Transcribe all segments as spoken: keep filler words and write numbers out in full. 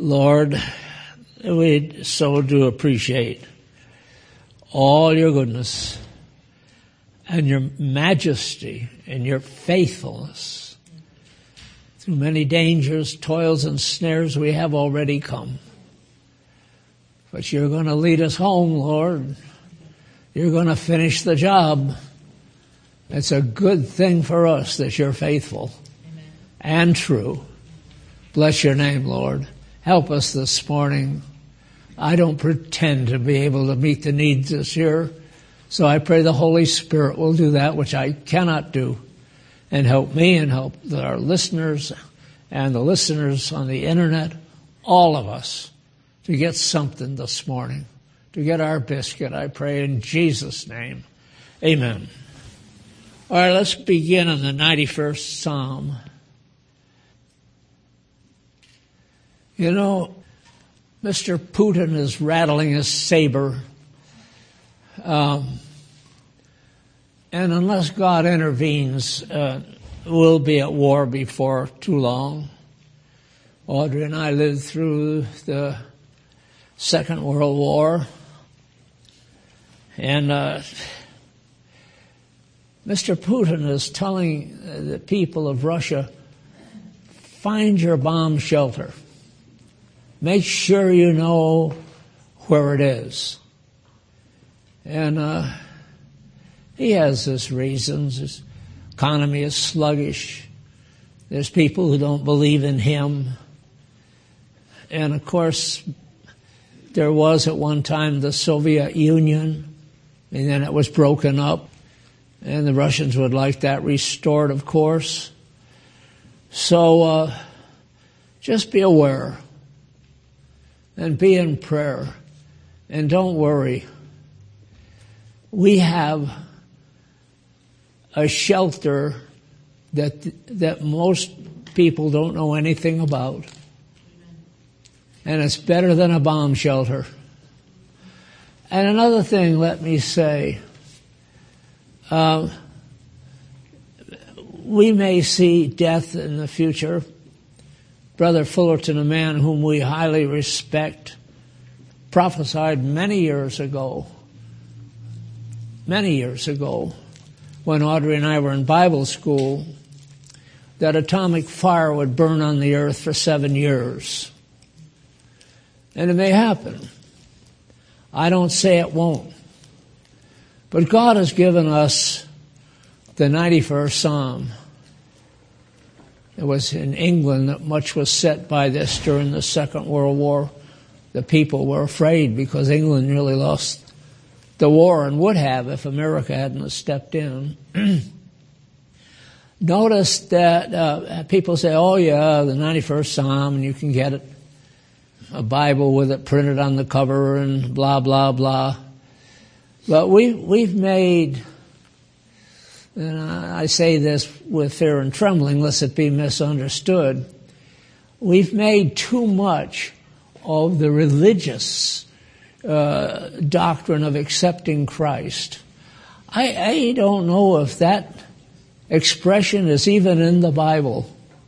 Lord, we so do appreciate all your goodness and your majesty and your faithfulness. Through many dangers, toils, and snares we have already come. But you're going to lead us home, Lord. You're going to finish the job. It's a good thing for us that you're faithful Amen. And true. Bless your name, Lord. Help us this morning. I don't pretend to be able to meet the needs this year, so I pray the Holy Spirit will do that which I cannot do, and help me and help our listeners and the listeners on the internet, all of us, to get something this morning, to get our biscuit, I pray in Jesus' name. Amen. All right, let's begin in the ninety-first Psalm. You know, Mister Putin is rattling his saber. Um, and unless God intervenes, uh, we'll be at war before too long. Audrey and I lived through the Second World War. And uh, Mister Putin is telling the people of Russia, find your bomb shelter. Make sure you know where it is. And uh, he has his reasons. His economy is sluggish. There's people who don't believe in him. And of course, there was at one time the Soviet Union, and then it was broken up. And the Russians would like that restored, of course. So uh, just be aware. And be in prayer. And don't worry. We have a shelter that that most people don't know anything about. And it's better than a bomb shelter. And another thing, let me say, uh, we may see death in the future. Brother Fullerton, a man whom we highly respect, prophesied many years ago, many years ago, when Audrey and I were in Bible school, that atomic fire would burn on the earth for seven years. And it may happen. I don't say it won't. But God has given us the ninety-first Psalm. It was in England that much was set by this during the Second World War. The people were afraid because England really lost the war and would have if America hadn't stepped in. Notice that uh, people say, oh yeah, the ninety-first Psalm, and you can get it, a Bible with it printed on the cover and blah, blah, blah. But we, we've made... And I say this with fear and trembling, lest it be misunderstood. We've made too much of the religious uh, doctrine of accepting Christ. I, I don't know if that expression is even in the Bible.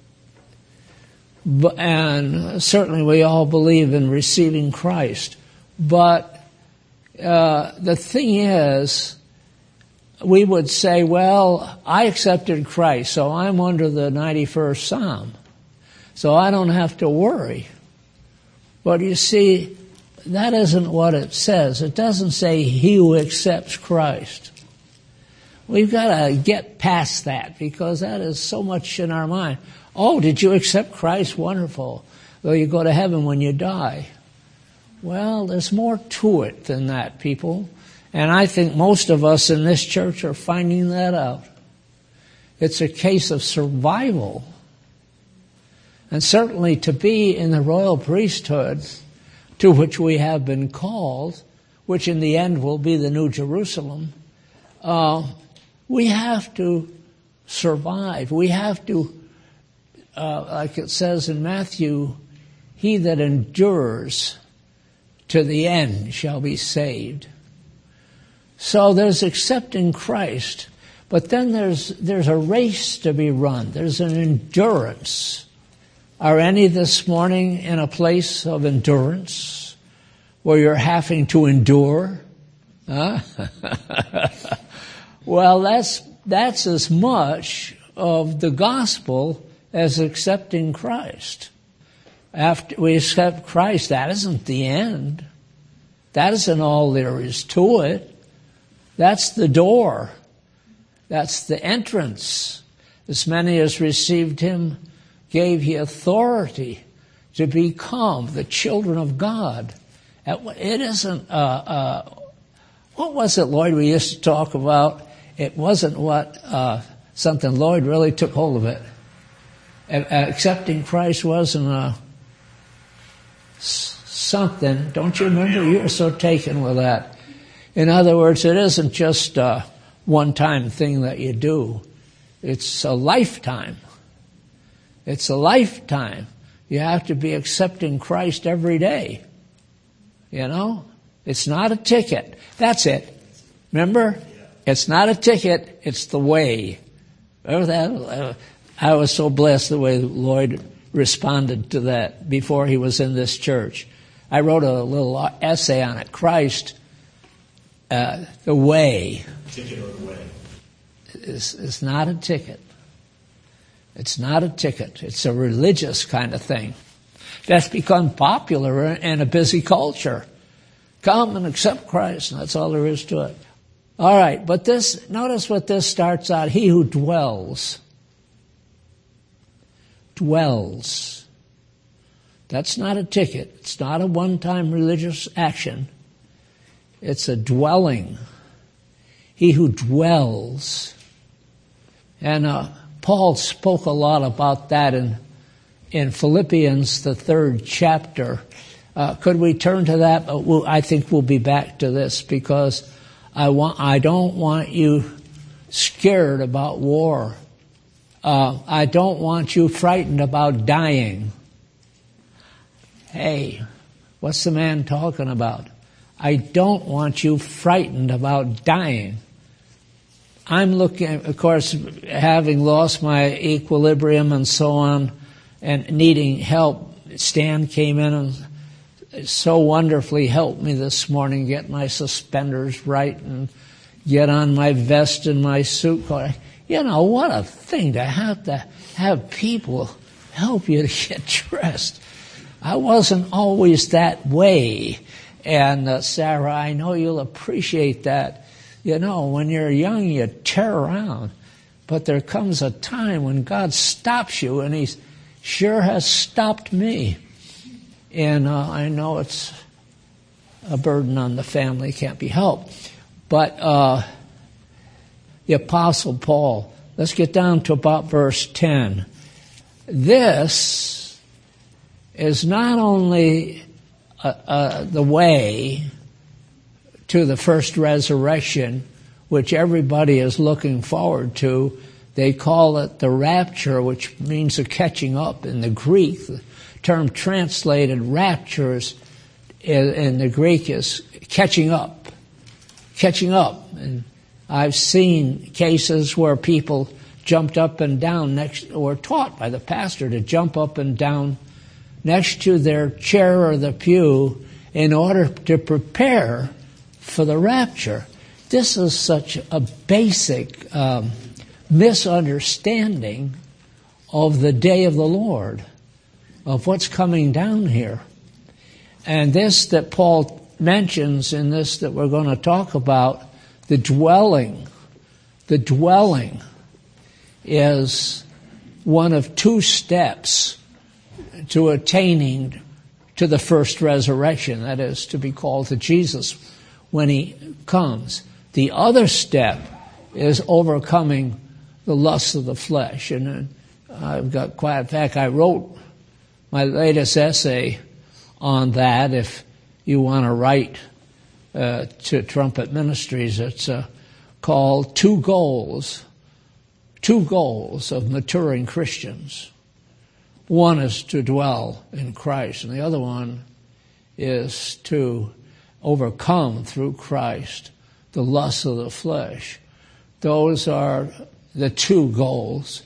But, and certainly we all believe in receiving Christ. But uh, the thing is, we would say, well, I accepted Christ, so I'm under the ninety-first Psalm, so I don't have to worry. But you see, that isn't what it says. It doesn't say he who accepts Christ. We've got to get past that, because that is so much in our mind. Oh, did you accept Christ? Wonderful. Well, you go to heaven when you die. Well, there's more to it than that, people. And I think most of us in this church are finding that out. It's a case of survival. And certainly to be in the royal priesthood to which we have been called, which in the end will be the New Jerusalem, uh, we have to survive. We have to, uh, like it says in Matthew, he that endures to the end shall be saved. So there's accepting Christ, but then there's there's a race to be run. There's an endurance. Are any this morning in a place of endurance where you're having to endure? Huh? Well, that's that's as much of the gospel as accepting Christ. After we accept Christ, that isn't the end. That isn't all there is to it. That's the door. That's the entrance. As many as received him gave he authority to become the children of God. It isn't, uh, uh, what was it, Lloyd, we used to talk about? It wasn't what, uh, something, Lloyd really took hold of it. Uh, accepting Christ wasn't a, something, don't you remember? You were so taken with that. In other words, it isn't just a one-time thing that you do. It's a lifetime. It's a lifetime. You have to be accepting Christ every day. You know? It's not a ticket. That's it. Remember? It's not a ticket. It's the way. Remember that? I was so blessed the way Lloyd responded to that before he was in this church. I wrote a little essay on it. Christ, uh, the way. Ticket or the way. It's, it's not a ticket. It's not a ticket. It's a religious kind of thing that's become popular in a busy culture. Come and accept Christ, and that's all there is to it. All right, but this, notice what this starts out. He who dwells. Dwells. That's not a ticket. It's not a one-time religious action. It's a dwelling. He who dwells. And uh, Paul spoke a lot about that in in Philippians, the third chapter. Uh, could we turn to that? But we'll, I think we'll be back to this because I want. I don't want you scared about war. Uh, I don't want you frightened about dying. Hey, what's the man talking about? I don't want you frightened about dying. I'm looking, of course, having lost my equilibrium and so on, and needing help. Stan came in and so wonderfully helped me this morning get my suspenders right and get on my vest and my suit coat. You know, what a thing to have to have people help you to get dressed. I wasn't always that way. And uh, Sarah, I know you'll appreciate that. You know, when you're young, you tear around. But there comes a time when God stops you, and He sure has stopped me. And uh, I know it's a burden on the family, can't be helped. But uh, the Apostle Paul, let's get down to about verse ten. This is not only uh, uh, the way to the first resurrection, which everybody is looking forward to. They call it the rapture, which means the catching up in the Greek. The term translated raptures in the Greek is catching up. Catching up. And I've seen cases where people jumped up and down next, or taught by the pastor to jump up and down next to their chair or the pew in order to prepare for the rapture. This is such a basic um, misunderstanding of the day of the Lord, of what's coming down here. And this that Paul mentions in this that we're going to talk about, the dwelling, the dwelling is one of two steps to attaining to the first resurrection, that is, to be called to Jesus when He comes. The other step is overcoming the lusts of the flesh. And I've got quite, in fact, I wrote my latest essay on that. If you want to write uh, to Trumpet Ministries, it's uh, called Two Goals, Two Goals of Maturing Christians. One is to dwell in Christ, and the other one is to overcome through Christ the lusts of the flesh. Those are the two goals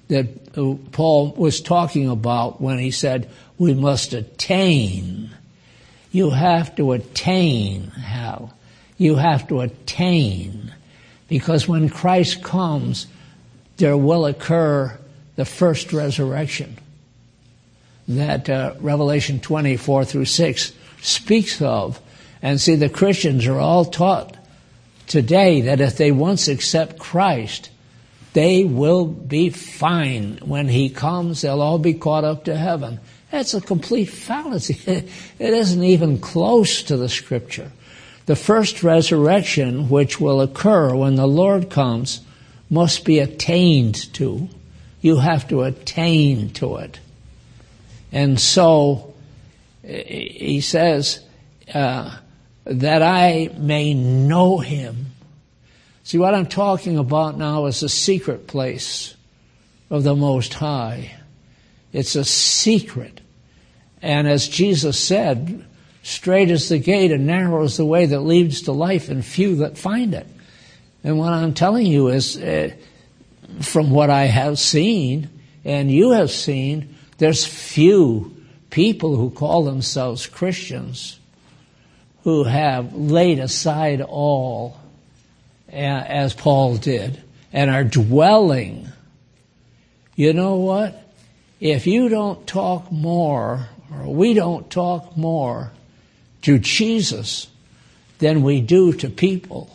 that Paul was talking about when he said we must attain. You have to attain, Hal. You have to attain. Because when Christ comes, there will occur the first resurrection that uh, Revelation twenty-four through six speaks of. And see, the Christians are all taught today that if they once accept Christ, they will be fine. When he comes, they'll all be caught up to heaven. That's a complete fallacy. It isn't even close to the Scripture. The first resurrection, which will occur when the Lord comes, must be attained to. You have to attain to it. And so, he says, uh, that I may know him. See, what I'm talking about now is the secret place of the Most High. It's a secret. And as Jesus said, straight is the gate and narrow is the way that leads to life, and few that find it. And what I'm telling you is, uh, from what I have seen, and you have seen, there's few people who call themselves Christians who have laid aside all, as Paul did, and are dwelling. You know what? If you don't talk more, or we don't talk more to Jesus than we do to people,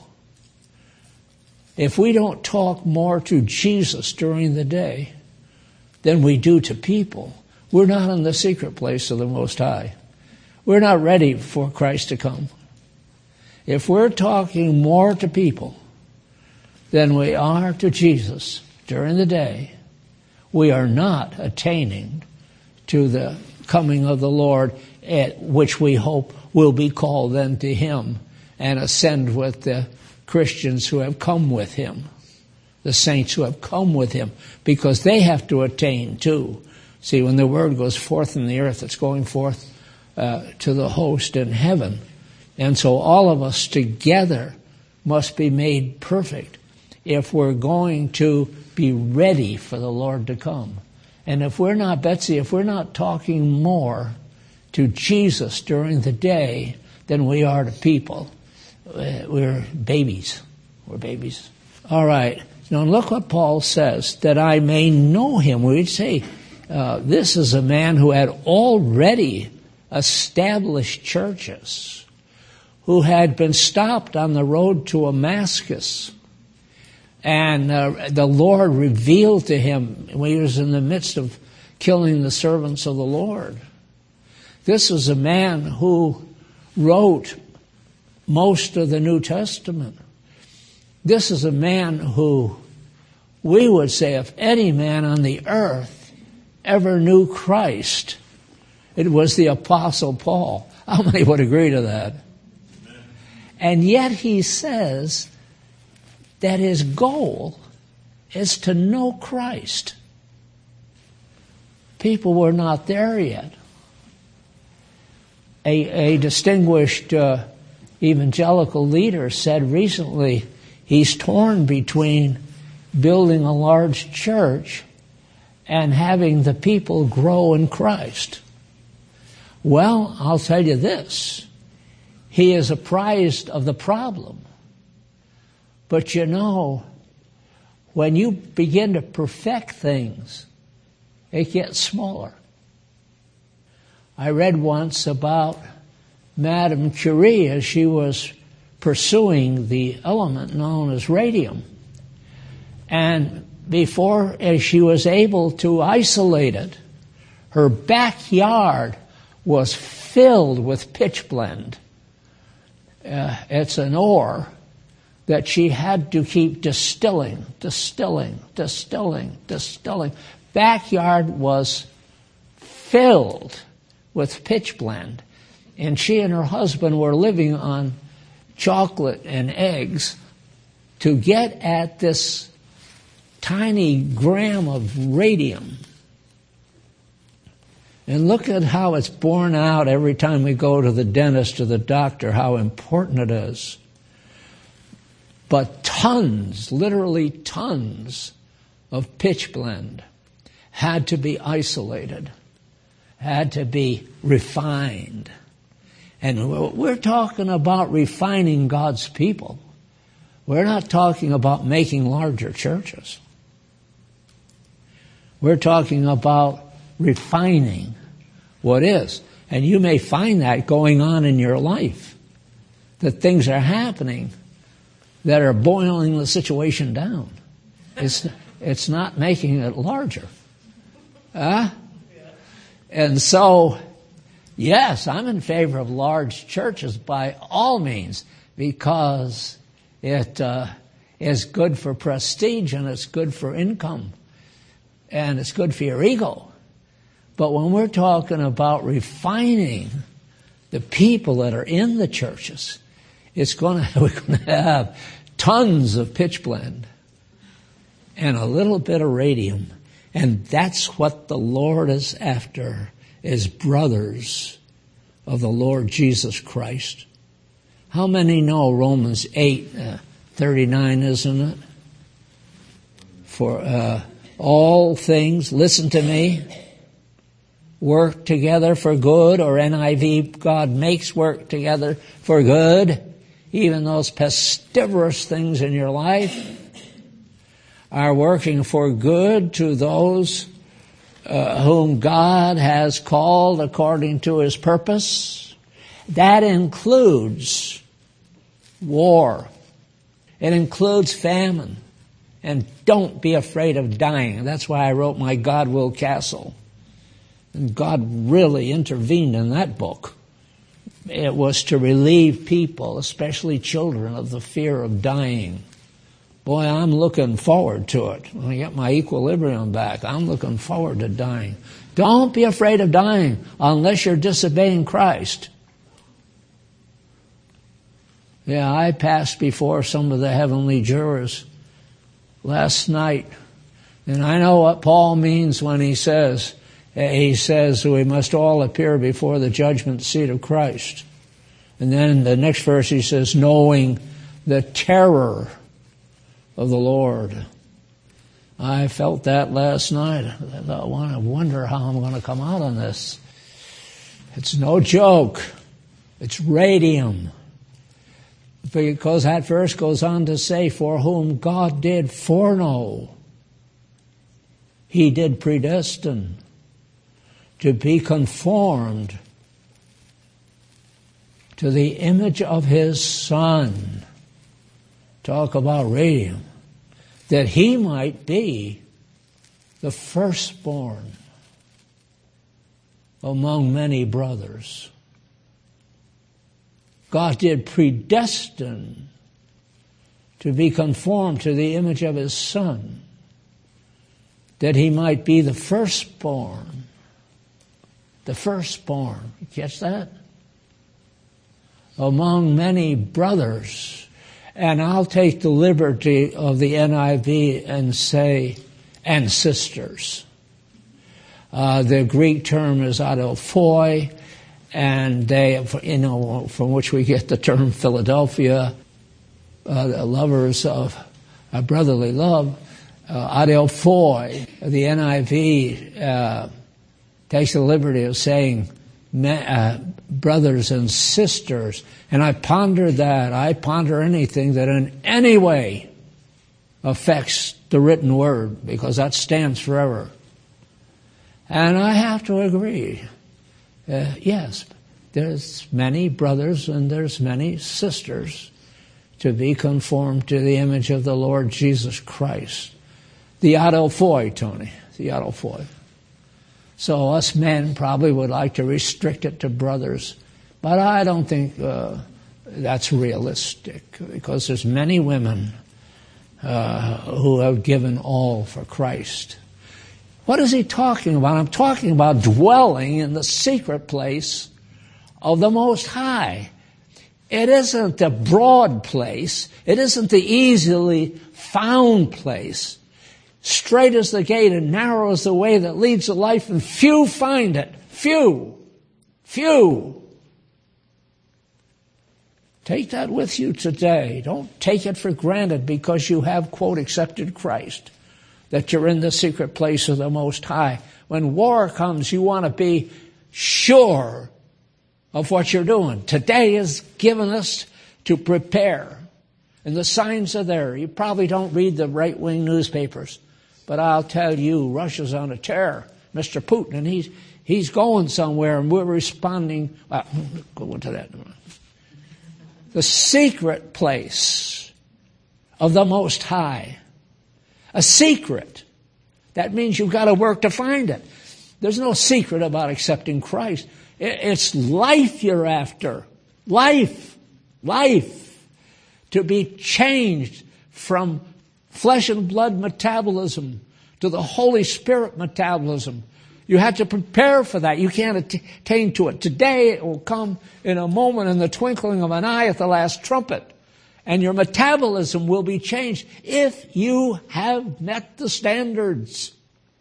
if we don't talk more to Jesus during the day than we do to people, we're not in the secret place of the Most High. We're not ready for Christ to come. If we're talking more to people than we are to Jesus during the day, we are not attaining to the coming of the Lord, at which we hope will be called then to him and ascend with the Christians who have come with him, the saints who have come with him, because they have to attain too. See, when the word goes forth in the earth, it's going forth uh, to the host in heaven. And so all of us together must be made perfect if we're going to be ready for the Lord to come. And if we're not, Betsy, if we're not talking more to Jesus during the day than we are to people, we're babies. We're babies. All right. Now look what Paul says, that I may know him. We'd say uh, this is a man who had already established churches, who had been stopped on the road to Damascus. And uh, the Lord revealed to him when he was in the midst of killing the servants of the Lord. This is a man who wrote most of the New Testament. This is a man who, we would say, if any man on the earth ever knew Christ, it was the Apostle Paul. How many would agree to that? Amen. And yet he says that his goal is to know Christ. People were not there yet. A, a distinguished uh, evangelical leader said recently he's torn between building a large church and having the people grow in Christ. Well, I'll tell you this. He is apprised of the problem. But you know, when you begin to perfect things, it gets smaller. I read once about Madame Curie as she was pursuing the element known as radium. And before as she was able to isolate it, her backyard was filled with pitchblende. Uh, it's an ore that she had to keep distilling, distilling, distilling, distilling. Backyard was filled with pitchblende. And she and her husband were living on chocolate and eggs to get at this tiny gram of radium. And look at how it's borne out every time we go to the dentist or the doctor, how important it is. But tons, literally tons of pitchblende. had to be isolated, had to be refined. And we're talking about refining God's people. We're not talking about making larger churches. We're talking about refining what is. And you may find that going on in your life, that things are happening that are boiling the situation down. It's, it's not making it larger. Huh? And so, yes, I'm in favor of large churches by all means, because it uh, is good for prestige and it's good for income and it's good for your ego. But when we're talking about refining the people that are in the churches, it's going to, we're going to have tons of pitch blende and a little bit of radium. And that's what the Lord is after, is brothers of the Lord Jesus Christ. How many know Romans eight uh, thirty-nine, isn't it? For uh, all things, listen to me, work together for good, or N I V, God makes work together for good. Even those pestiferous things in your life are working for good to those uh, whom God has called according to His purpose. That includes war. It includes famine. And don't be afraid of dying. That's why I wrote my God Will Castle. And God really intervened in that book. It was to relieve people, especially children, of the fear of dying. Boy, I'm looking forward to it. When I get my equilibrium back, I'm looking forward to dying. Don't be afraid of dying unless you're disobeying Christ. Yeah, I passed before some of the heavenly jurors last night, and I know what Paul means when he says, he says we must all appear before the judgment seat of Christ. And then the next verse he says, knowing the terror of the Lord. I felt that last night. I thought, I wonder how I'm going to come out on this. It's no joke. It's radium. Because that verse goes on to say, for whom God did foreknow, He did predestine to be conformed to the image of His Son. Talk about radium. That He might be the firstborn among many brothers. God did predestine to be conformed to the image of His Son, that He might be the firstborn. The firstborn. You catch that? Among many brothers. And I'll take the liberty of the N I V and say, and sisters. Uh, the Greek term is adelphoi, and they, you know, from which we get the term Philadelphia, uh, the lovers of a brotherly love. Uh, adelphoi, the N I V uh, takes the liberty of saying uh, brothers and sisters. And I ponder that. I ponder anything that in any way affects the written word, because that stands forever. And I have to agree. Uh, yes, there's many brothers and there's many sisters to be conformed to the image of the Lord Jesus Christ. The adelphoi, Tony, the adelphoi. So us men probably would like to restrict it to brothers, but I don't think uh, that's realistic, because there's many women uh, who have given all for Christ. What is he talking about? I'm talking about dwelling in the secret place of the Most High. It isn't the broad place. It isn't the easily found place. Straight is the gate and narrow is the way that leads to life, and few find it. Few. Few. Take that with you today. Don't take it for granted because you have, quote, accepted Christ. that you're in the secret place of the Most High. When war comes, you want to be sure of what you're doing. Today is given us to prepare. And the signs are there. You probably don't read the right-wing newspapers, but I'll tell you, Russia's on a tear. Mister Putin, and he's, he's going somewhere, and we're responding. Well, go into that. The secret place of the Most High. A secret. That means you've got to work to find it. There's no secret about accepting Christ. It's life you're after. Life. Life. To be changed from flesh and blood metabolism to the Holy Spirit metabolism. You have to prepare for that. You can't attain to it. Today it will come in a moment, in the twinkling of an eye, at the last trumpet. And your metabolism will be changed if you have met the standards.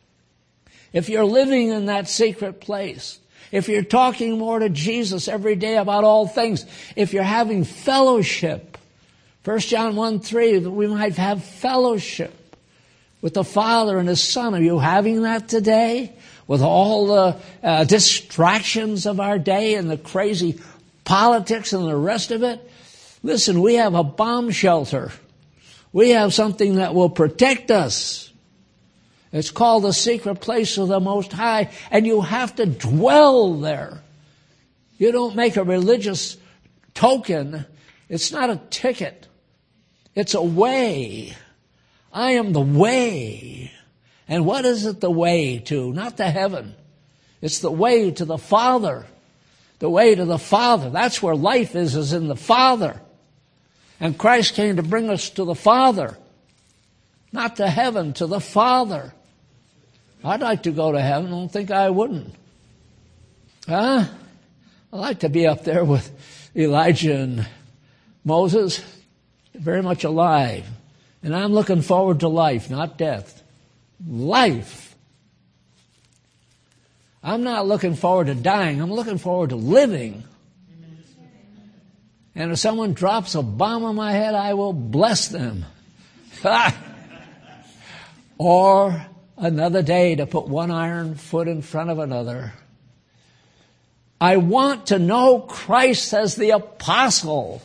If you're living in that secret place. If you're talking more to Jesus every day about all things. If you're having fellowship. First John one three, that we might have fellowship with the Father and His Son. Are you having that today? With all the uh, distractions of our day and the crazy politics and the rest of it? Listen, we have a bomb shelter. We have something that will protect us. It's called the secret place of the Most High, and you have to dwell there. You don't make a religious token. It's not a ticket. It's a way. I am the way. And what is it the way to? Not to heaven. It's the way to the Father. The way to the Father. That's where life is, is in the Father. And Christ came to bring us to the Father. Not to heaven, to the Father. I'd like to go to heaven. I don't think I wouldn't. Huh? I'd like to be up there with Elijah and Moses. Very much alive. And I'm looking forward to life, not death. Life. I'm not looking forward to dying. I'm looking forward to living. And if someone drops a bomb on my head, I will bless them. Or another day to put one iron foot in front of another. I want to know Christ as the apostle.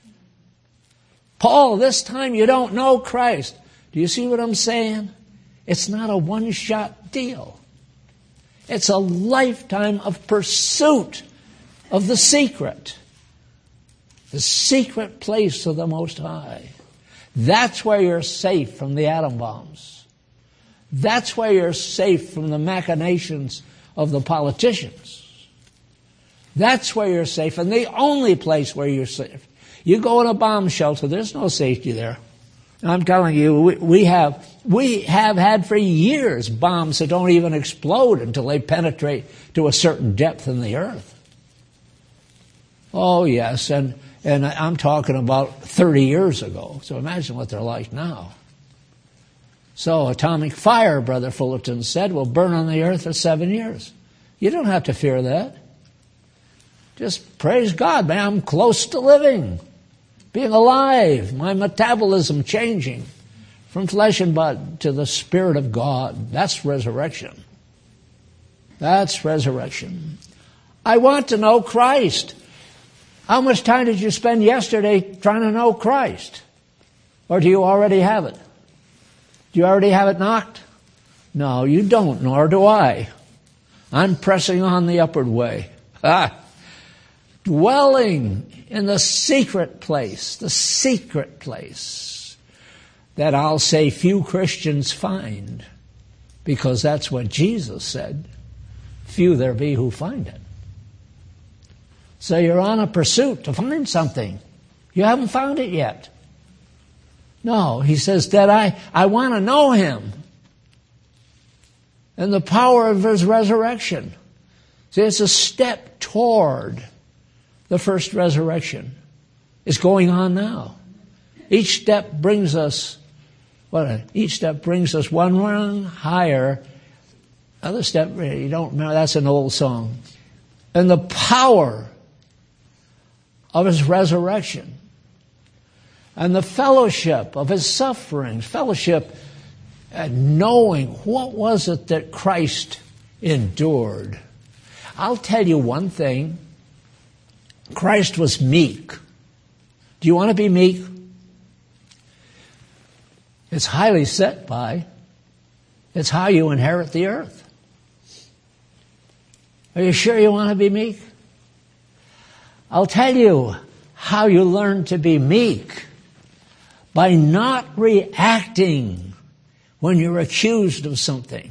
Paul, this time you don't know Christ. Do you see what I'm saying? It's not a one-shot deal. It's a lifetime of pursuit of the secret. The secret place of the Most High. That's where you're safe from the atom bombs. That's where you're safe from the machinations of the politicians. That's where you're safe, and the only place where you're safe. You go in a bomb shelter, there's no safety there. I'm telling you, we, we have we have had for years bombs that don't even explode until they penetrate to a certain depth in the earth. Oh, yes, and, and I'm talking about thirty years ago, so imagine what they're like now. So atomic fire, Brother Fullerton said, will burn on the earth for seven years. You don't have to fear that. Just praise God, man, I'm close to living. Being alive, my metabolism changing from flesh and blood to the Spirit of God. That's resurrection. That's resurrection. I want to know Christ. How much time did you spend yesterday trying to know Christ? Or do you already have it? Do you already have it knocked? No, you don't, nor do I. I'm pressing on the upward way. Ah. Dwelling in the secret place, the secret place that I'll say few Christians find, because that's what Jesus said. Few there be who find it. So you're on a pursuit to find something. You haven't found it yet. No, he says that I, I want to know Him and the power of His resurrection. See, it's a step toward the first resurrection. It's going on now. Each step brings us, what? Each step brings us one rung higher. Other step, you don't remember, that's an old song. And the power of His resurrection. And the fellowship of His sufferings. Fellowship And knowing what was it that Christ endured. I'll tell you one thing. Christ was meek. Do you want to be meek? It's highly set by. It's how you inherit the earth. Are you sure you want to be meek? I'll tell you how you learn to be meek. By not reacting when you're accused of something.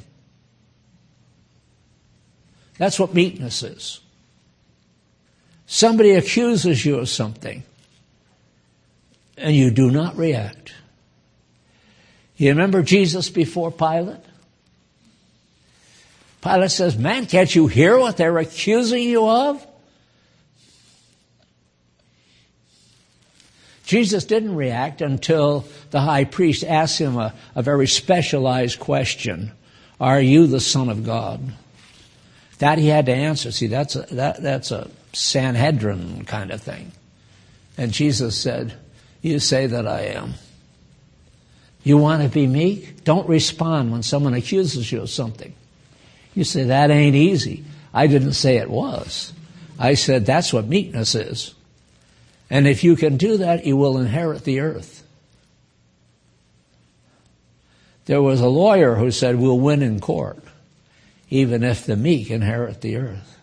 That's what meekness is. Somebody accuses you of something, and you do not react. You remember Jesus before Pilate? Pilate says, man, can't you hear what they're accusing you of? Jesus didn't react until the high priest asked him a, a very specialized question. Are you the Son of God? That he had to answer. See, that's a, that, that's a Sanhedrin kind of thing. And Jesus said, you say that I am. You want to be meek? Don't respond when someone accuses you of something. You say, that ain't easy. I didn't say it was. I said, that's what meekness is. And if you can do that, you will inherit the earth. There was a lawyer who said, we'll win in court, even if the meek inherit the earth.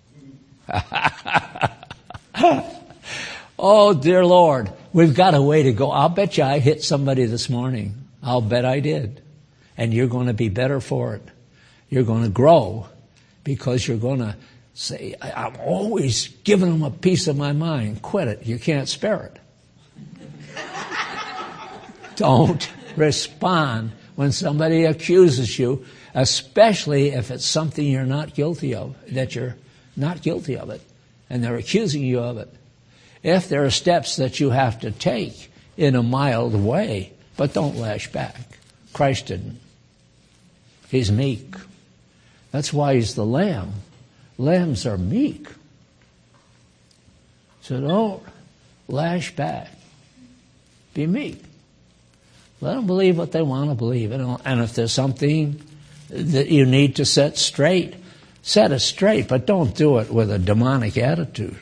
Oh, dear Lord, we've got a way to go. I'll bet you I hit somebody this morning. I'll bet I did. And you're going to be better for it. You're going to grow because you're going to say, I'm always giving them a piece of my mind. Quit it. You can't spare it. Don't respond when somebody accuses you, especially if it's something you're not guilty of, that you're not guilty of it, and they're accusing you of it. If there are steps that you have to take in a mild way, but don't lash back. Christ didn't. He's meek. That's why he's the Lamb. Lambs are meek. So don't lash back. Be meek. Let them believe what they want to believe. And if there's something that you need to set straight, set it straight, but don't do it with a demonic attitude.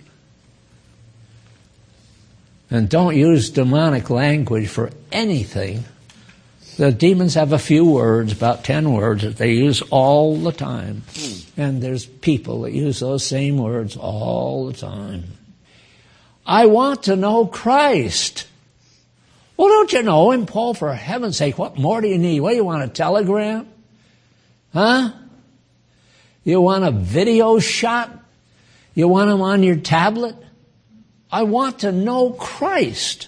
And don't use demonic language for anything. The demons have a few words, about ten words, that they use all the time. And there's people that use those same words all the time. I want to know Christ. Well, don't you know him, Paul? For heaven's sake, what more do you need? What, do you want a telegram? Huh? You want a video shot? You want him on your tablet? I want to know Christ.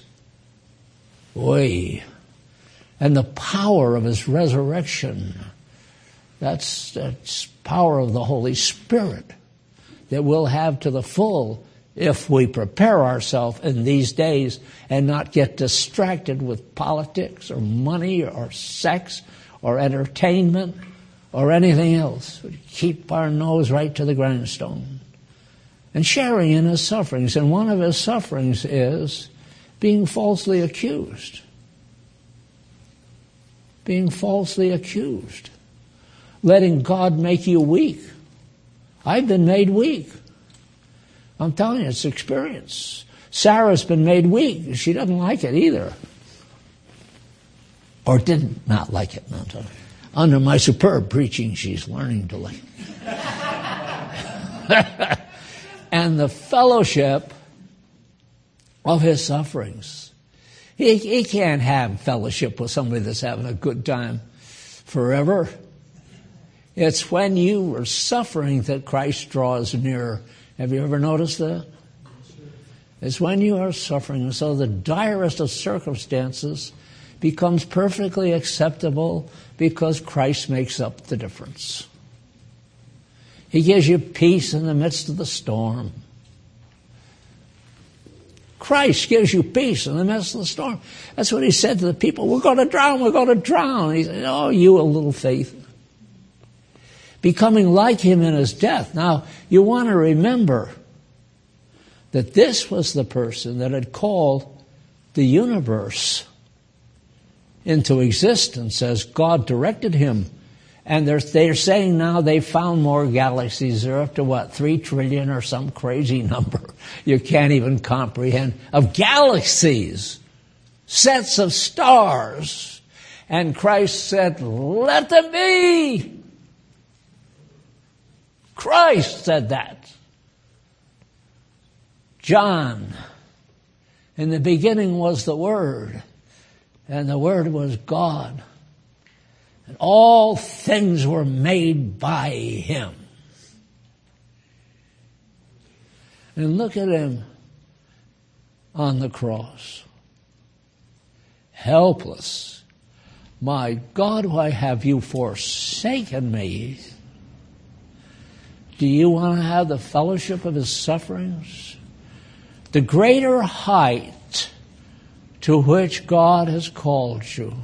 Oy. And the power of his resurrection. That's the power of the Holy Spirit that we'll have to the full if we prepare ourselves in these days and not get distracted with politics or money or sex or entertainment or anything else. Keep our nose right to the grindstone. And sharing in his sufferings. And one of his sufferings is being falsely accused. Being falsely accused. Letting God make you weak. I've been made weak. I'm telling you, it's experience. Sarah's been made weak. She doesn't like it either. Or did not like it. No, under my superb preaching, she's learning to like it. And the fellowship of his sufferings. He, he can't have fellowship with somebody that's having a good time forever. It's when you are suffering that Christ draws nearer. Have you ever noticed that? It's when you are suffering. So the direst of circumstances becomes perfectly acceptable because Christ makes up the difference. He gives you peace in the midst of the storm. Christ gives you peace in the midst of the storm. That's what he said to the people. We're going to drown, we're going to drown. He said, oh, you a little faith. Becoming like him in his death. Now, you want to remember that this was the person that had called the universe into existence as God directed him. And they're, they're saying now they found more galaxies. They're up to what, three trillion or some crazy number you can't even comprehend of galaxies, sets of stars. And Christ said, let them be. Christ said that. John, in the beginning was the Word, and the Word was God. And all things were made by him. And look at him on the cross. Helpless. My God, why have you forsaken me? Do you want to have the fellowship of his sufferings? The greater height to which God has called you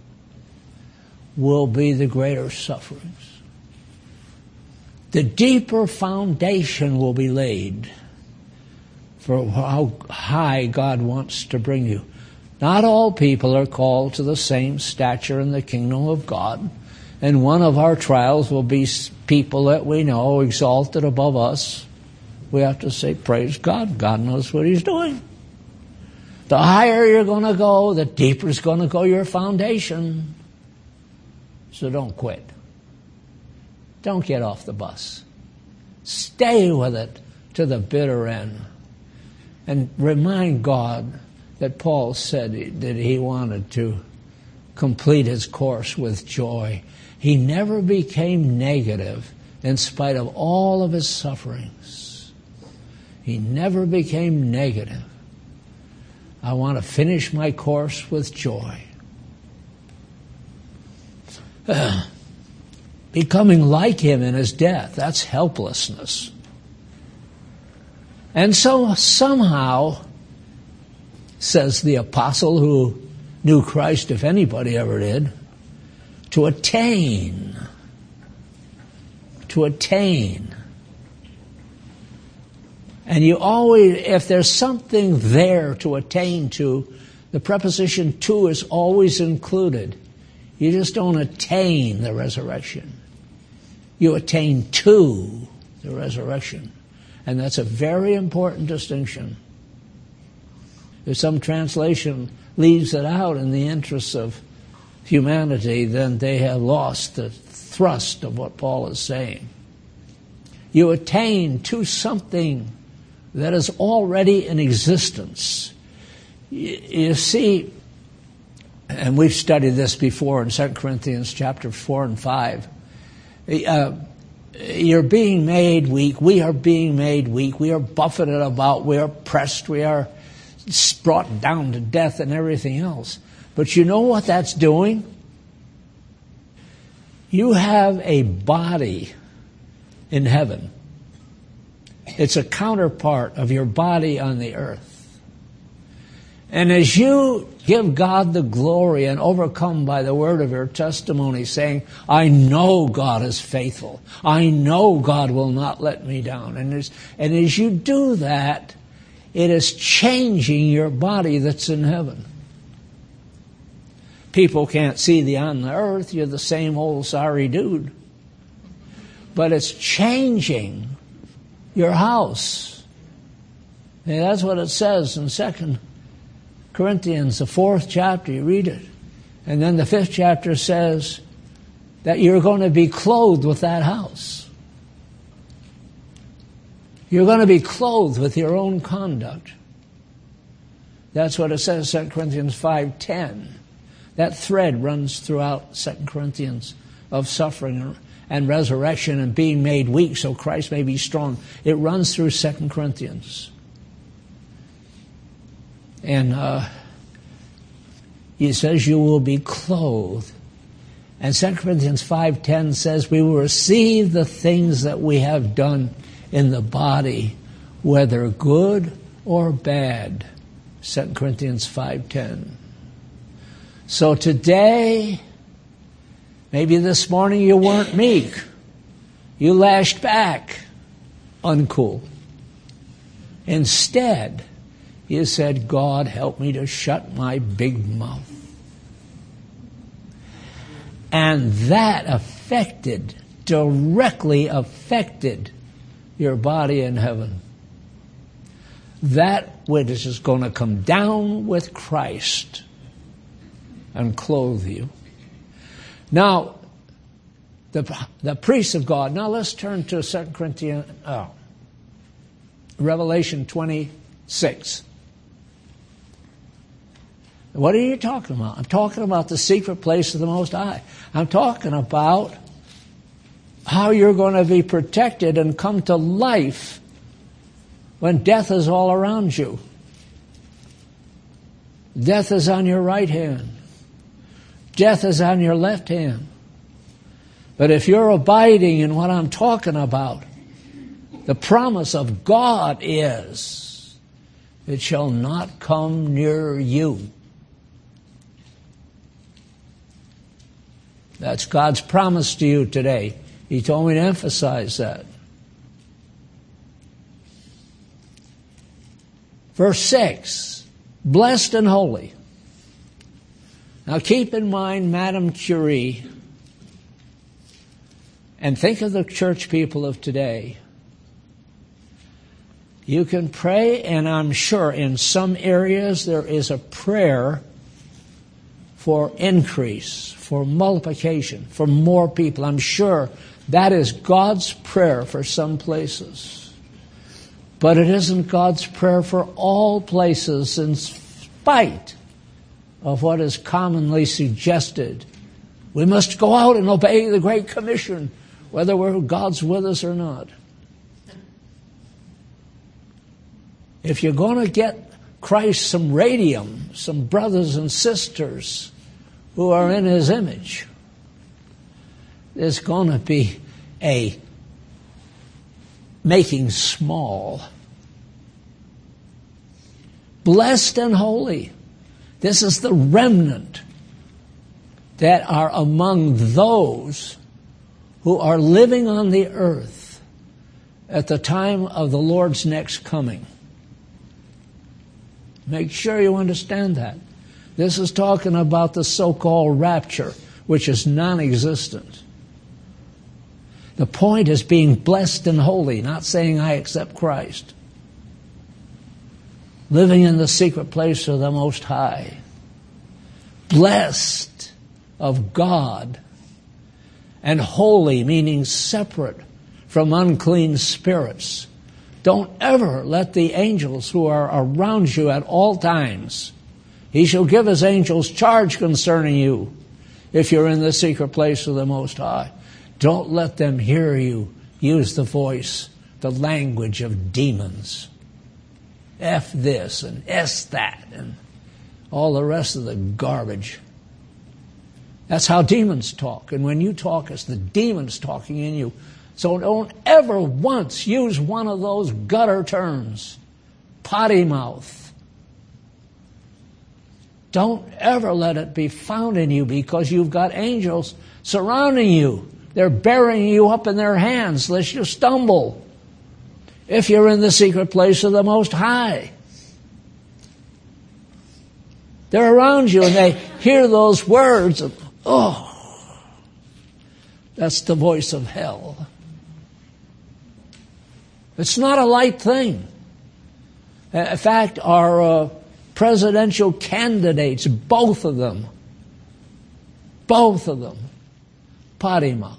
will be the greater sufferings. The deeper foundation will be laid for how high God wants to bring you. Not all people are called to the same stature in the kingdom of God. And one of our trials will be people that we know exalted above us. We have to say, praise God. God knows what he's doing. The higher you're going to go, the deeper is going to go your foundation. So don't quit. Don't get off the bus. Stay with it to the bitter end. And remind God that Paul said that he wanted to complete his course with joy. He never became negative in spite of all of his sufferings. He never became negative. I want to finish my course with joy. Uh, becoming like him in his death, that's helplessness. And so somehow, says the apostle who knew Christ, if anybody ever did, to attain, to attain. And you always, if there's something there to attain to, the preposition to is always included. You just don't attain the resurrection. You attain to the resurrection. And that's a very important distinction. If some translation leaves it out in the interests of humanity, then they have lost the thrust of what Paul is saying. You attain to something that is already in existence. You, you see, and we've studied this before in Second Corinthians chapter four and five. Uh, you're being made weak. We are being made weak. We are buffeted about. We are pressed. We are brought down to death and everything else. But you know what that's doing? You have a body in heaven. It's a counterpart of your body on the earth. And as you give God the glory and overcome by the word of your testimony, saying, I know God is faithful. I know God will not let me down. And as, and as you do that, it is changing your body that's in heaven. People can't see thee on the earth. You're the same old sorry dude. But it's changing your house. And that's what it says in Second Corinthians, the fourth chapter. You read it. And then the fifth chapter says that you're going to be clothed with that house. You're going to be clothed with your own conduct. That's what it says, Second Corinthians five ten. That thread runs throughout Second Corinthians of suffering and resurrection and being made weak so Christ may be strong. It runs through Second Corinthians. And uh, he says you will be clothed. And Second Corinthians five ten says we will receive the things that we have done in the body, whether good or bad. Second Corinthians five ten. So today, maybe this morning you weren't meek. You lashed back. Uncool. Instead, you said, God, help me to shut my big mouth. And that affected, directly affected your body in heaven. That which is going to come down with Christ and clothe you. Now, the the priests of God. Now let's turn to Second Corinthians, oh, Revelation twenty-six. What are you talking about? I'm talking about the secret place of the Most High. I'm talking about how you're going to be protected and come to life when death is all around you. Death is on your right hand. Death is on your left hand. But if you're abiding in what I'm talking about, the promise of God is, it shall not come near you. That's God's promise to you today. He told me to emphasize that. Verse six, blessed and holy. Now keep in mind Madame Curie, and think of the church people of today. You can pray, and I'm sure in some areas there is a prayer for increase, for multiplication, for more people. I'm sure that is God's prayer for some places. But it isn't God's prayer for all places, in spite of what is commonly suggested. We must go out and obey the Great Commission, whether we're God's with us or not. If you're going to get Christ some radium, some brothers and sisters who are in His image, there's going to be a making small. Blessed and holy. This is the remnant that are among those who are living on the earth at the time of the Lord's next coming. Make sure you understand that. This is talking about the so-called rapture, which is non-existent. The point is being blessed and holy, not saying I accept Christ. Living in the secret place of the Most High. Blessed of God. And holy, meaning separate from unclean spirits. Don't ever let the angels who are around you at all times, He shall give His angels charge concerning you if you're in the secret place of the Most High. Don't let them hear you use the voice, the language of demons. F this and S that and all the rest of the garbage. That's how demons talk. And when you talk, it's the demons talking in you. So don't ever once use one of those gutter terms. Potty mouth. Don't ever let it be found in you, because you've got angels surrounding you. They're bearing you up in their hands lest you stumble. If you're in the secret place of the Most High. They're around you and they hear those words of, oh, that's the voice of hell. It's not a light thing. In fact, our uh, presidential candidates, both of them, both of them, potty mouth.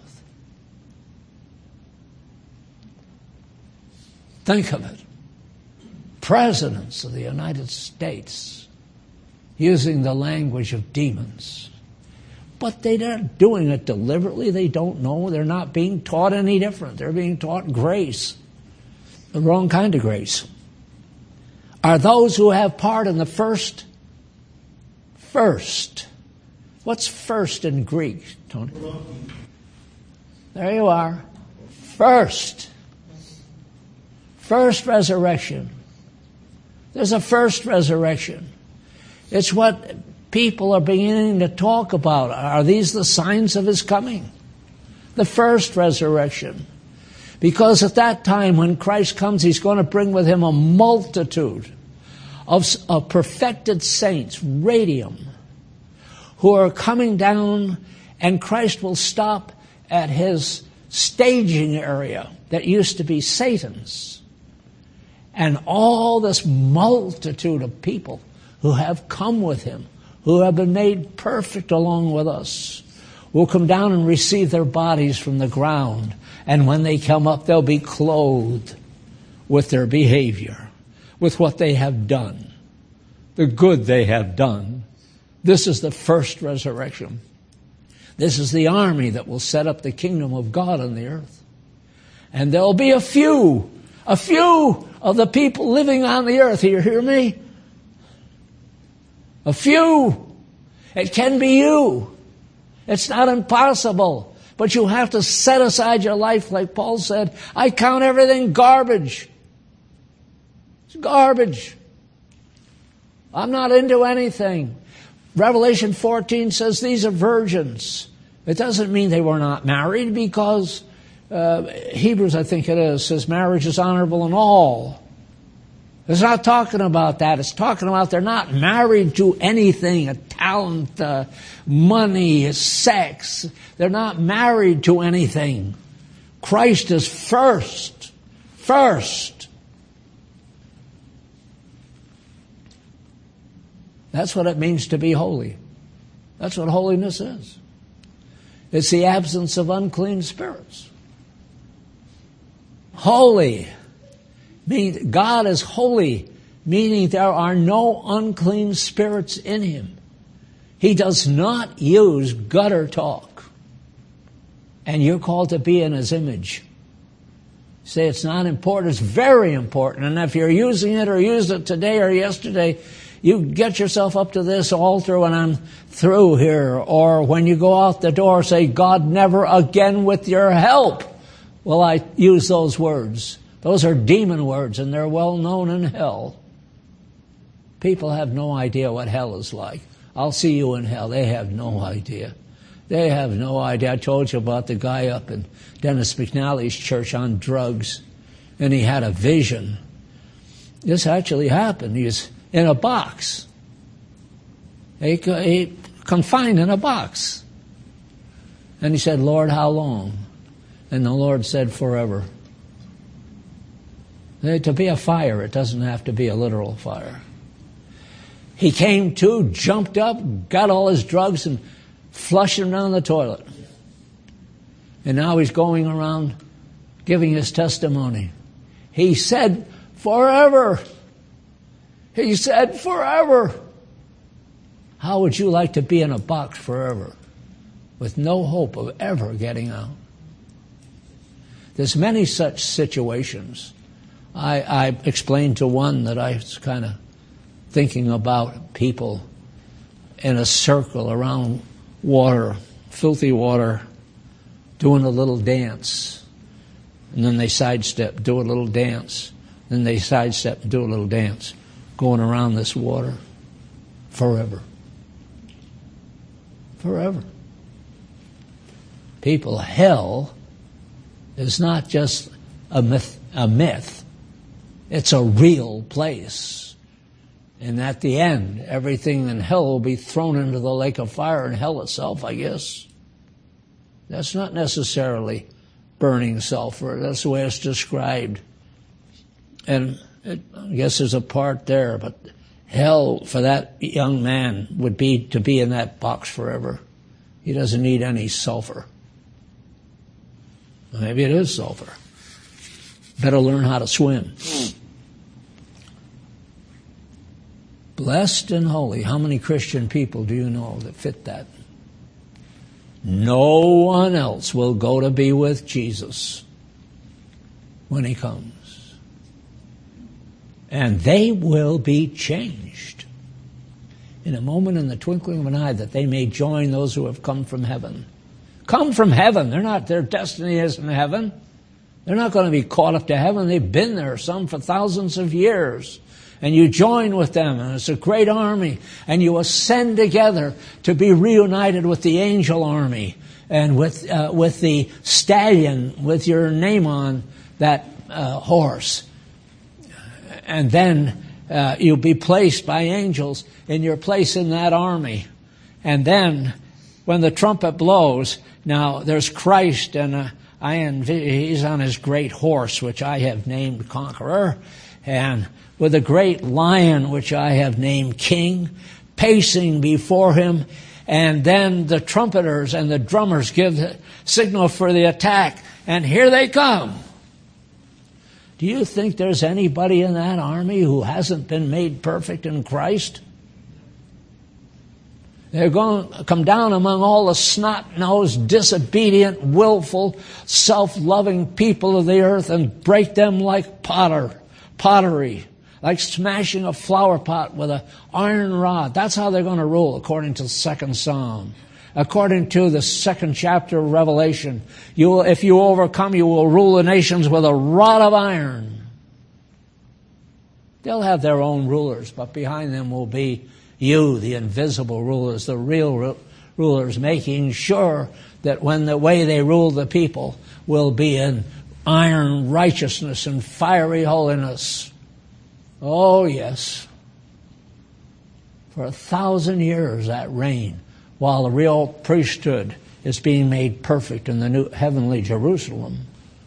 Think of it. Presidents of the United States using the language of demons. But they're not doing it deliberately. They don't know. They're not being taught any different. They're being taught grace. The wrong kind of grace. Are those who have part in the first, first. What's first in Greek, Tony? There you are. First. First resurrection. There's a first resurrection. It's what people are beginning to talk about. Are these the signs of His coming? The first resurrection. Because at that time when Christ comes, He's going to bring with Him a multitude of, of perfected saints, radium, who are coming down And Christ will stop at his staging area that used to be Satan's. And all this multitude of people who have come with him, who have been made perfect along with us, will come down and receive their bodies from the ground. And when they come up, they'll be clothed with their behavior, with what they have done, the good they have done. This is the first resurrection. This is the army that will set up the kingdom of God on the earth. And there'll be a few, a few of the people living on the earth. You hear me? A few. It can be you. It's not impossible. But you have to set aside your life, like Paul said. I count everything garbage. It's garbage. I'm not into anything. Revelation fourteen says these are virgins. It doesn't mean they were not married, because uh, Hebrews, I think it is, says marriage is honorable in all. It's not talking about that. It's talking about they're not married to anything, a talent, uh, money, sex. They're not married to anything. Christ is first. First. That's what it means to be holy. That's what holiness is. It's the absence of unclean spirits. Holy means God is holy, meaning there are no unclean spirits in him. He does not use gutter talk. And you're called to be in his image. Say it's not important. It's very important. And if you're using it or used it today or yesterday, you get yourself up to this altar when I'm through here. Or when you go out the door, say, God, never again with your help will I use those words. Those are demon words, and they're well known in hell. People have no idea what hell is like. I'll see you in hell. They have no idea. They have no idea. I told you about the guy up in Dennis McNally's church on drugs, and he had a vision. This actually happened. He was in a box. He, he confined in a box. And he said, Lord, how long? And the Lord said, forever. To be a fire, it doesn't have to be a literal fire. He came to, jumped up, got all his drugs, and flushed them down the toilet. And now he's going around giving his testimony. He said, forever. He said, forever. How would you like to be in a box forever with no hope of ever getting out? There's many such situations. I, I explained to one that I was kind of thinking about people in a circle around water, filthy water, doing a little dance. And then they sidestep, do a little dance. Then they sidestep, do a little dance. Going around this water forever. Forever. People, hell is not just a myth, a myth. It's a real place. And at the end, everything in hell will be thrown into the lake of fire, and hell itself, I guess. That's not necessarily burning sulfur. That's the way it's described. And it, I guess there's a part there, but hell for that young man would be to be in that box forever. He doesn't need any sulfur. Maybe it is sulfur. Better learn how to swim. Blessed and holy. How many Christian people do you know that fit that? No one else will go to be with Jesus when he comes. And they will be changed in a moment, in the twinkling of an eye, that they may join those who have come from heaven. Come from heaven. They're not, their destiny isn't heaven. They're not going to be caught up to heaven. They've been there, some for thousands of years. And you join with them, and it's a great army. And you ascend together to be reunited with the angel army and with uh, with the stallion with your name on that uh, horse. And then uh, you'll be placed by angels in your place in that army. And then when the trumpet blows, now there's Christ and uh, I env- he's on his great horse, which I have named Conqueror, and with a great lion, which I have named King, pacing before him. And then the trumpeters and the drummers give the signal for the attack, and here they come. Do you think there's anybody in that army who hasn't been made perfect in Christ? They're going to come down among all the snot-nosed, disobedient, willful, self-loving people of the earth and break them like potter, pottery, like smashing a flower pot with an iron rod. That's how they're going to rule, according to the second Psalm. According to the second chapter of Revelation, you will, if you overcome, you will rule the nations with a rod of iron. They'll have their own rulers, but behind them will be you, the invisible rulers, the real ru- rulers, making sure that when the way they rule the people will be in iron righteousness and fiery holiness. Oh, yes. For a thousand years that reign, while the real priesthood is being made perfect in the new heavenly Jerusalem.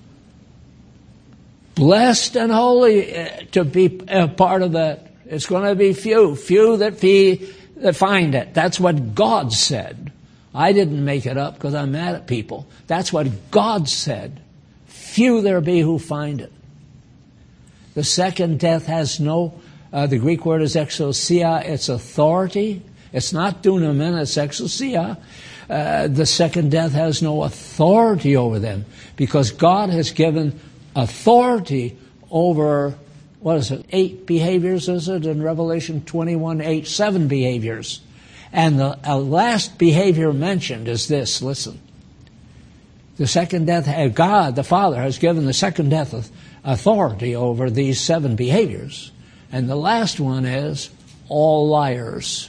Blessed and holy to be a part of that. It's going to be few, few that, be, that find it. That's what God said. I didn't make it up because I'm mad at people. That's what God said. Few there be who find it. The second death has no, uh, the Greek word is exousia, it's authority. It's not dunamin, it's exousia. Uh, the second death has no authority over them because God has given authority over, what is it, eight behaviors, is it, in Revelation twenty-one, eight, seven behaviors. And the uh, last behavior mentioned is this, listen. The second death, uh, God, the Father, has given the second death authority over these seven behaviors. And the last one is all liars.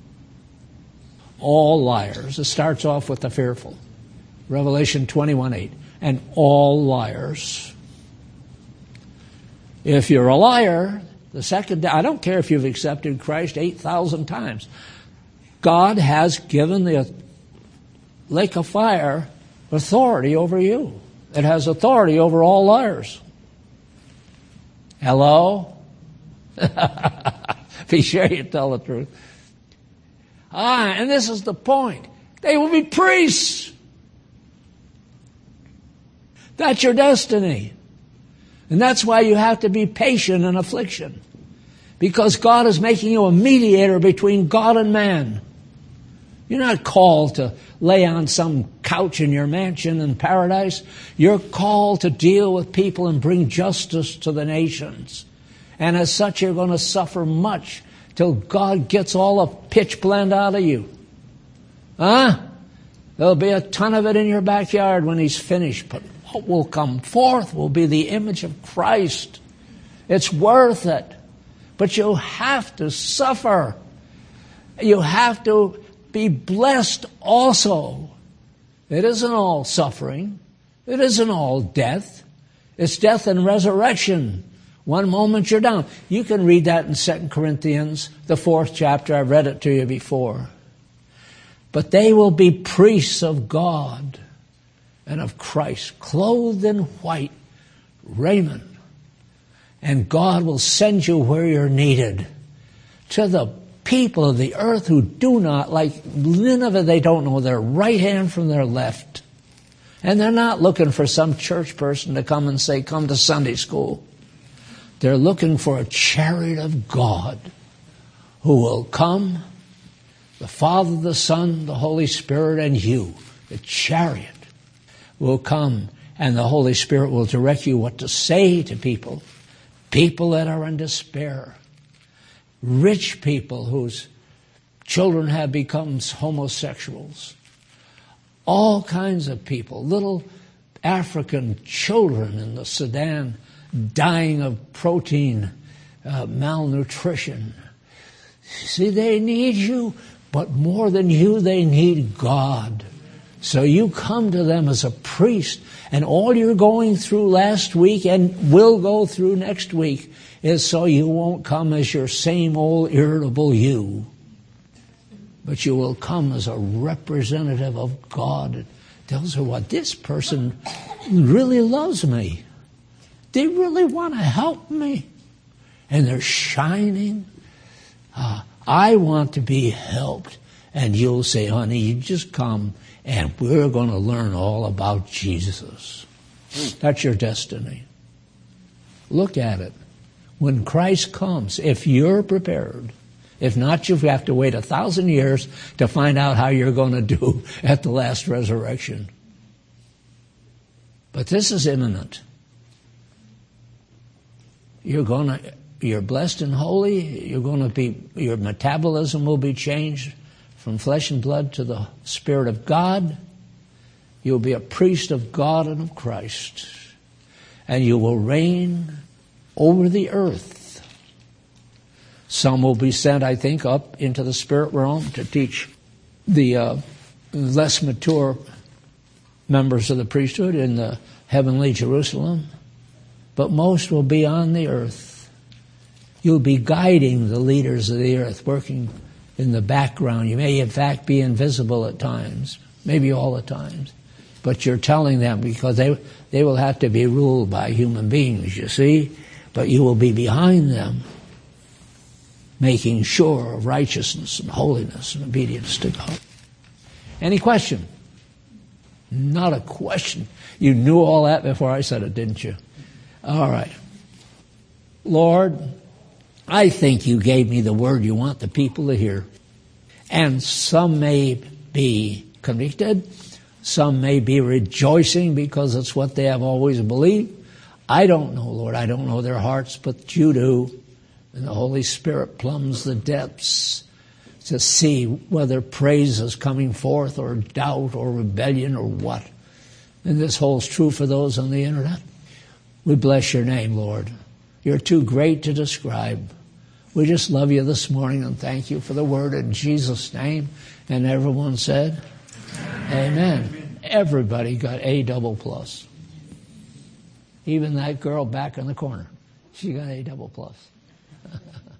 All liars. It starts off with the fearful. Revelation twenty-one, eight. And all liars. If you're a liar, the second, I don't care if you've accepted Christ eight thousand times. God has given the lake of fire authority over you. It has authority over all liars. Hello? Be sure you tell the truth. Ah, and this is the point. They will be priests. That's your destiny. And that's why you have to be patient in affliction. Because God is making you a mediator between God and man. You're not called to lay on some couch in your mansion in paradise. You're called to deal with people and bring justice to the nations. And as such, you're going to suffer much till God gets all the pitch blende out of you. Huh? There'll be a ton of it in your backyard when He's finished. But what will come forth will be the image of Christ. It's worth it. But you have to suffer. You have to be blessed also. It isn't all suffering. It isn't all death. It's death and resurrection. One moment you're down. You can read that in Second Corinthians, the fourth chapter. I've read it to you before. But they will be priests of God and of Christ, clothed in white raiment. And God will send you where you're needed. To the people of the earth who do not, like Nineveh, they don't know their right hand from their left. And they're not looking for some church person to come and say, come to Sunday school. They're looking for a chariot of God who will come, the Father, the Son, the Holy Spirit, and you. The chariot will come, and the Holy Spirit will direct you what to say to people. People that are in despair. Rich people whose children have become homosexuals. All kinds of people. Little African children in the Sudan dying of protein uh, malnutrition. See, they need you, but more than you, they need God. So you come to them as a priest, and all you're going through last week and will go through next week is so you won't come as your same old irritable you, but you will come as a representative of God. It tells her what, this person really loves me. They really want to help me. And they're shining. Uh, I want to be helped. And you'll say, honey, you just come and we're going to learn all about Jesus. That's your destiny. Look at it. When Christ comes, if you're prepared, if not, you have to wait a thousand years to find out how you're going to do at the last resurrection. But this is imminent. You're going to, you're blessed and holy. You're going to be, your metabolism will be changed from flesh and blood to the Spirit of God. You'll be a priest of God and of Christ. And you will reign over the earth. Some will be sent, I think, up into the spirit realm to teach the uh, less mature members of the priesthood in the heavenly Jerusalem. But most will be on the earth. You'll be guiding the leaders of the earth, working in the background. You may, in fact, be invisible at times, maybe all the times. But you're telling them, because they they will have to be ruled by human beings, you see. But you will be behind them, making sure of righteousness and holiness and obedience to God. Any question? Not a question. You knew all that before I said it, didn't you? All right. Lord, I think you gave me the word you want the people to hear. And some may be convicted. Some may be rejoicing because it's what they have always believed. I don't know, Lord. I don't know their hearts, but you do. And the Holy Spirit plumbs the depths to see whether praise is coming forth or doubt or rebellion or what. And this holds true for those on the internet. We bless your name, Lord. You're too great to describe. We just love you this morning and thank you for the word in Jesus' name. And everyone said, Amen. Amen. Everybody got A double plus. Even that girl back in the corner. She got A double plus.